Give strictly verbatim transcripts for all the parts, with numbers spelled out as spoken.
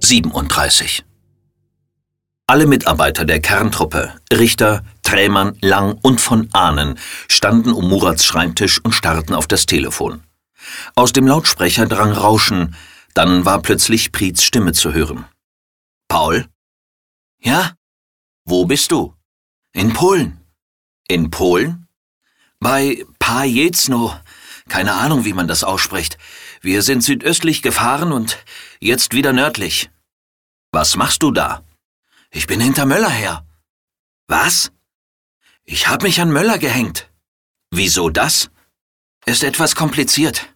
siebenunddreißig. Alle Mitarbeiter der Kerntruppe, Richter, Trämann, Lang und von Ahnen, standen um Murats Schreibtisch und starrten auf das Telefon. Aus dem Lautsprecher drang Rauschen, dann war plötzlich Priets Stimme zu hören. »Paul?« »Ja? Wo bist du?« »In Polen.« »In Polen?« »Bei Pajecno. Keine Ahnung, wie man das ausspricht. Wir sind südöstlich gefahren und jetzt wieder nördlich.« »Was machst du da?« »Ich bin hinter Möller her.« »Was?« »Ich hab mich an Möller gehängt.« »Wieso das?« »Ist etwas kompliziert.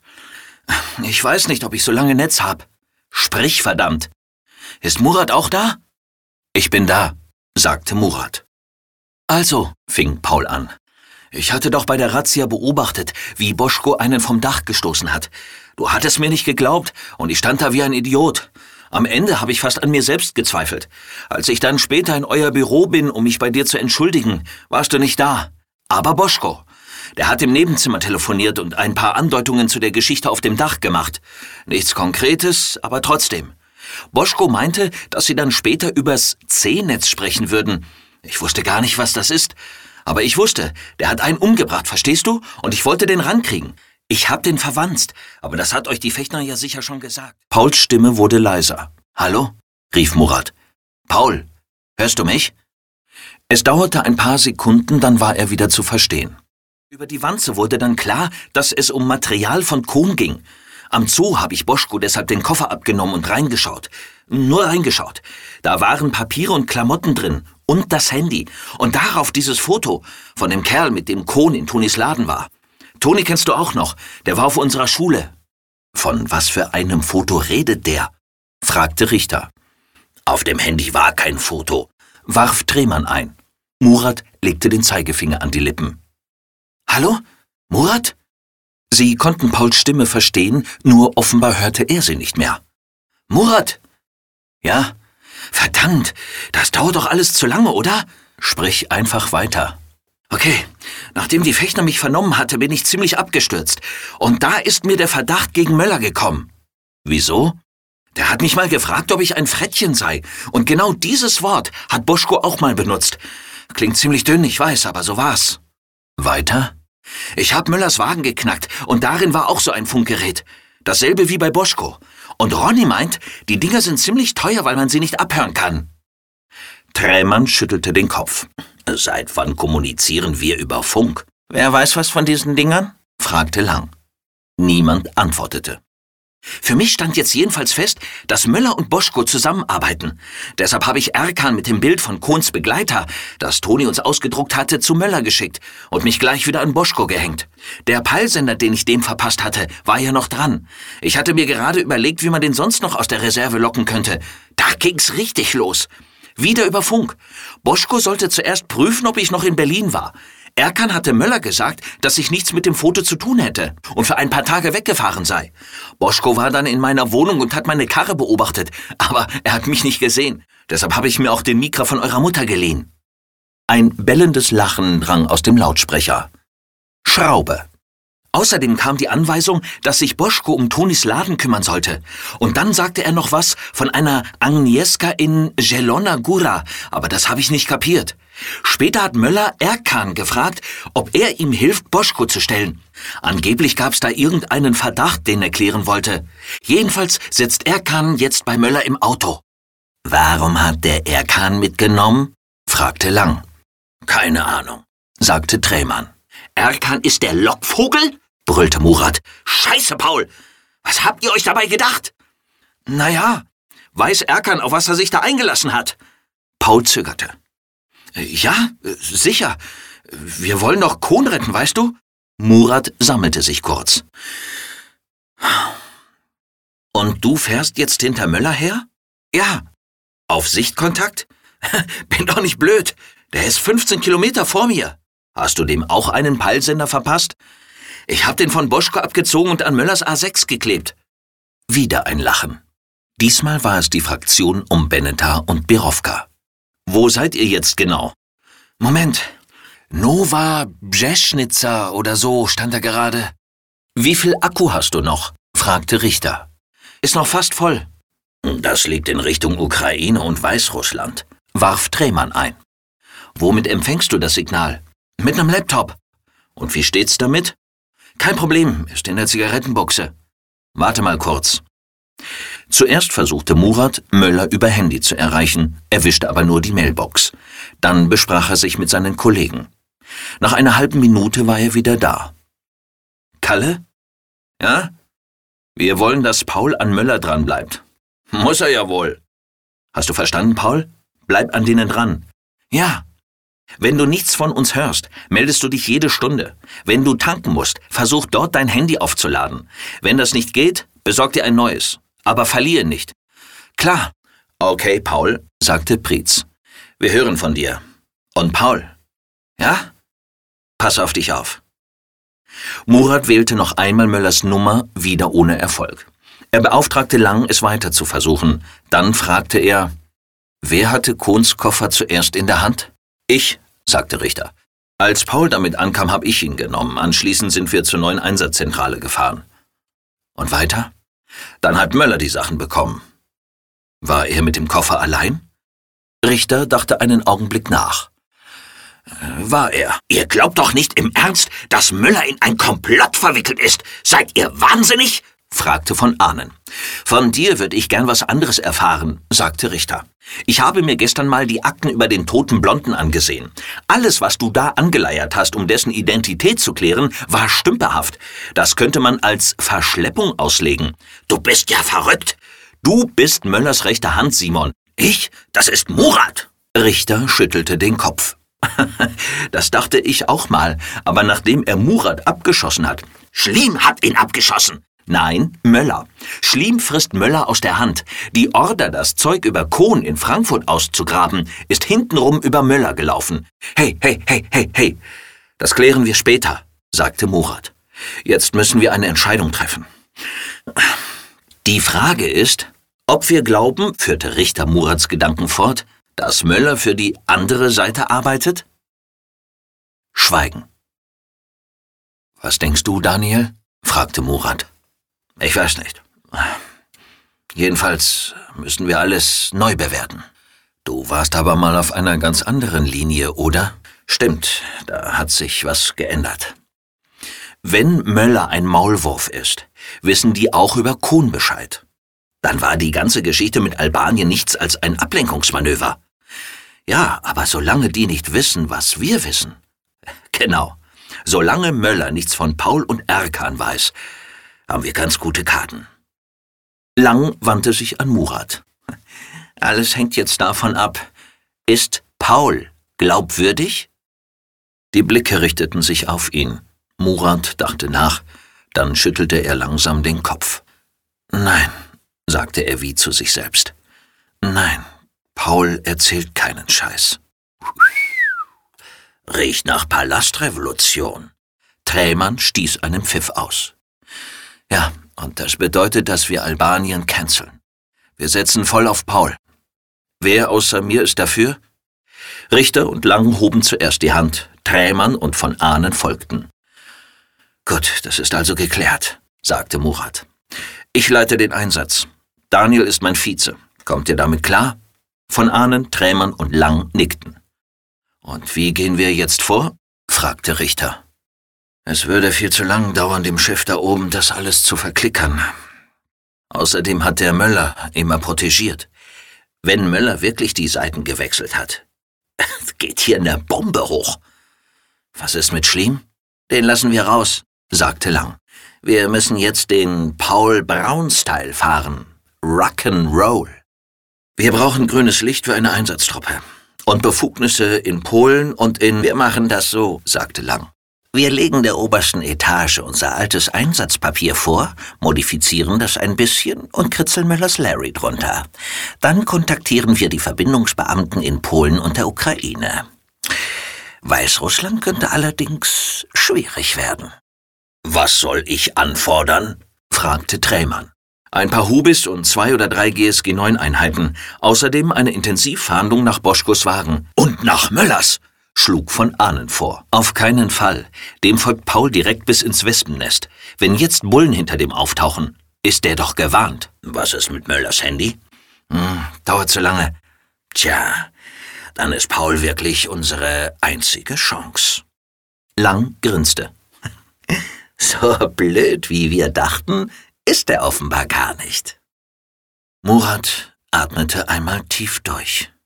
Ich weiß nicht, ob ich so lange Netz hab.« »Sprich, verdammt!« »Ist Murat auch da?« »Ich bin da«, sagte Murat. »Also«, fing Paul an, »ich hatte doch bei der Razzia beobachtet, wie Boschko einen vom Dach gestoßen hat. Du hattest mir nicht geglaubt und ich stand da wie ein Idiot. Am Ende habe ich fast an mir selbst gezweifelt. Als ich dann später in euer Büro bin, um mich bei dir zu entschuldigen, warst du nicht da. Aber Boschko, der hat im Nebenzimmer telefoniert und ein paar Andeutungen zu der Geschichte auf dem Dach gemacht. Nichts Konkretes, aber trotzdem. Boschko meinte, dass sie dann später übers C-Netz sprechen würden. Ich wusste gar nicht, was das ist. Aber ich wusste, der hat einen umgebracht, verstehst du? Und ich wollte den rankriegen. Ich hab den verwanzt, aber das hat euch die Fechner ja sicher schon gesagt.« Pauls Stimme wurde leiser. »Hallo?«, rief Murat. »Paul, hörst du mich?« Es dauerte ein paar Sekunden, dann war er wieder zu verstehen. Über die Wanze wurde dann klar, dass es um Material von Kohn ging. Am Zoo habe ich Boschko deshalb den Koffer abgenommen und reingeschaut. Nur reingeschaut. Da waren Papiere und Klamotten drin und das Handy. Und darauf dieses Foto von dem Kerl, mit dem Kohn in Tonis Laden war. Toni kennst du auch noch, der war auf unserer Schule.« »Von was für einem Foto redet der?«, fragte Richter. »Auf dem Handy war kein Foto«, warf Trämann ein. Murat legte den Zeigefinger an die Lippen. »Hallo? Murat?« Sie konnten Pauls Stimme verstehen, nur offenbar hörte er sie nicht mehr. »Murat?« »Ja? Verdammt, das dauert doch alles zu lange, oder? Sprich einfach weiter.« »Okay, nachdem die Fechner mich vernommen hatte, bin ich ziemlich abgestürzt. Und da ist mir der Verdacht gegen Möller gekommen.« »Wieso?« »Der hat mich mal gefragt, ob ich ein Frettchen sei. Und genau dieses Wort hat Boschko auch mal benutzt. Klingt ziemlich dünn, ich weiß, aber so war's.« »Weiter?« »Ich hab Möllers Wagen geknackt und darin war auch so ein Funkgerät. Dasselbe wie bei Boschko. Und Ronny meint, die Dinger sind ziemlich teuer, weil man sie nicht abhören kann.« Trämann schüttelte den Kopf. »Seit wann kommunizieren wir über Funk?« »Wer weiß was von diesen Dingern?« fragte Lang. Niemand antwortete. »Für mich stand jetzt jedenfalls fest, dass Möller und Boschko zusammenarbeiten. Deshalb habe ich Erkan mit dem Bild von Kohns Begleiter, das Toni uns ausgedruckt hatte, zu Möller geschickt und mich gleich wieder an Boschko gehängt. Der Peilsender, den ich dem verpasst hatte, war ja noch dran. Ich hatte mir gerade überlegt, wie man den sonst noch aus der Reserve locken könnte. Da ging's richtig los. Wieder über Funk. Boschko sollte zuerst prüfen, ob ich noch in Berlin war. Erkan hatte Möller gesagt, dass ich nichts mit dem Foto zu tun hätte und für ein paar Tage weggefahren sei. Boschko war dann in meiner Wohnung und hat meine Karre beobachtet, aber er hat mich nicht gesehen. Deshalb habe ich mir auch den Micra von eurer Mutter geliehen.« Ein bellendes Lachen drang aus dem Lautsprecher. »Schraube.« Außerdem kam die Anweisung, dass sich Boschko um Tonis Laden kümmern sollte. Und dann sagte er noch was von einer Agnieszka in Zielona Góra, aber das habe ich nicht kapiert. Später hat Möller Erkan gefragt, ob er ihm hilft, Boschko zu stellen. Angeblich gab es da irgendeinen Verdacht, den er klären wollte. Jedenfalls sitzt Erkan jetzt bei Möller im Auto. »Warum hat der Erkan mitgenommen?« fragte Lang. »Keine Ahnung«, sagte Trämann. »Erkan ist der Lockvogel?«, brüllte Murat. »Scheiße, Paul! Was habt ihr euch dabei gedacht?« »Naja, weiß Erkan, auf was er sich da eingelassen hat?« Paul zögerte. »Ja, sicher. Wir wollen doch Kohn retten, weißt du?« Murat sammelte sich kurz. »Und du fährst jetzt hinter Möller her?« »Ja.« »Auf Sichtkontakt?« »Bin doch nicht blöd. Der ist fünfzehn Kilometer vor mir.« »Hast du dem auch einen Peilsender verpasst?« »Ich hab den von Boschko abgezogen und an Möllers A sechs geklebt.« Wieder ein Lachen. Diesmal war es die Fraktion um Benetar und Birovka. »Wo seid ihr jetzt genau?« »Moment. Nova Brzeschnica oder so stand da gerade.« »Wie viel Akku hast du noch?« fragte Richter. »Ist noch fast voll.« Das liegt in Richtung Ukraine und Weißrussland, warf Trämann ein. Womit empfängst du das Signal? Mit einem Laptop. Und wie steht's damit? Kein Problem, ist in der Zigarettenbuchse. Warte mal kurz. Zuerst versuchte Murat, Möller über Handy zu erreichen, erwischte aber nur die Mailbox. Dann besprach er sich mit seinen Kollegen. Nach einer halben Minute war er wieder da. Kalle? Ja? Wir wollen, dass Paul an Möller dran bleibt. Muss er ja wohl. Hast du verstanden, Paul? Bleib an denen dran. Ja. Wenn du nichts von uns hörst, meldest du dich jede Stunde. Wenn du tanken musst, versuch dort dein Handy aufzuladen. Wenn das nicht geht, besorg dir ein neues. Aber verliere nicht. Klar. Okay, Paul, sagte Prietz. Wir hören von dir. Und Paul? Ja? Pass auf dich auf. Murat wählte noch einmal Möllers Nummer, wieder ohne Erfolg. Er beauftragte Lang, es weiter zu versuchen. Dann fragte er, wer hatte Kohns Koffer zuerst in der Hand? Ich, sagte Richter. Als Paul damit ankam, habe ich ihn genommen. Anschließend sind wir zur neuen Einsatzzentrale gefahren. Und weiter? Dann hat Möller die Sachen bekommen. War er mit dem Koffer allein? Richter dachte einen Augenblick nach. War er. Ihr glaubt doch nicht im Ernst, dass Möller in ein Komplott verwickelt ist. Seid ihr wahnsinnig? Fragte von Ahnen. Von dir würde ich gern was anderes erfahren, sagte Richter. Ich habe mir gestern mal die Akten über den toten Blonden angesehen. Alles, was du da angeleiert hast, um dessen Identität zu klären, war stümperhaft. Das könnte man als Verschleppung auslegen. Du bist ja verrückt. Du bist Möllers rechte Hand, Simon. Ich? Das ist Murat. Richter schüttelte den Kopf. Das dachte ich auch mal, aber nachdem er Murat abgeschossen hat. Schliem hat ihn abgeschossen. Nein, Möller. Schliem frisst Möller aus der Hand. Die Order, das Zeug über Kohn in Frankfurt auszugraben, ist hintenrum über Möller gelaufen. Hey, hey, hey, hey, hey. Das klären wir später, sagte Murat. Jetzt müssen wir eine Entscheidung treffen. Die Frage ist, ob wir glauben, führte Richter Murats Gedanken fort, dass Möller für die andere Seite arbeitet? Schweigen. Was denkst du, Daniel? Fragte Murat. Ich weiß nicht. Jedenfalls müssen wir alles neu bewerten. Du warst aber mal auf einer ganz anderen Linie, oder? Stimmt, da hat sich was geändert. Wenn Möller ein Maulwurf ist, wissen die auch über Kohn Bescheid. Dann war die ganze Geschichte mit Albanien nichts als ein Ablenkungsmanöver. Ja, aber solange die nicht wissen, was wir wissen. Genau. Solange Möller nichts von Paul und Erkan weiß, haben wir ganz gute Karten. Lang wandte sich an Murat. Alles hängt jetzt davon ab. Ist Paul glaubwürdig? Die Blicke richteten sich auf ihn. Murat dachte nach, dann schüttelte er langsam den Kopf. Nein, sagte er wie zu sich selbst. Nein, Paul erzählt keinen Scheiß. Riecht nach Palastrevolution. Trämann stieß einen Pfiff aus. Ja, und das bedeutet, dass wir Albanien canceln. Wir setzen voll auf Paul. Wer außer mir ist dafür? Richter und Lang hoben zuerst die Hand, Trämann und von Ahnen folgten. Gut, das ist also geklärt, sagte Murat. Ich leite den Einsatz. Daniel ist mein Vize. Kommt ihr damit klar? Von Ahnen, Trämann und Lang nickten. Und wie gehen wir jetzt vor? Fragte Richter. Es würde viel zu lang dauern, dem Chef da oben das alles zu verklickern. Außerdem hat der Möller immer protegiert. Wenn Möller wirklich die Seiten gewechselt hat, geht hier eine Bombe hoch. Was ist mit Schliem? Den lassen wir raus, sagte Lang. Wir müssen jetzt den Paul-Braun-Style fahren. Rock'n'Roll. Wir brauchen grünes Licht für eine Einsatztruppe. Und Befugnisse in Polen und in... Wir machen das so, sagte Lang. Wir legen der obersten Etage unser altes Einsatzpapier vor, modifizieren das ein bisschen und kritzeln Möllers Larry drunter. Dann kontaktieren wir die Verbindungsbeamten in Polen und der Ukraine. Weißrussland könnte allerdings schwierig werden. Was soll ich anfordern? Fragte Trämann. Ein paar Hubis und zwei oder drei G S G neun Einheiten. Außerdem eine Intensivfahndung nach Boschkos Wagen. Und nach Möllers, schlug von Ahnen vor. Auf keinen Fall. Dem folgt Paul direkt bis ins Wespennest. Wenn jetzt Bullen hinter dem auftauchen, ist der doch gewarnt. Was ist mit Möllers Handy? Hm, dauert zu lange. Tja, dann ist Paul wirklich unsere einzige Chance. Lang grinste. So blöd, wie wir dachten, ist er offenbar gar nicht. Murat atmete einmal tief durch.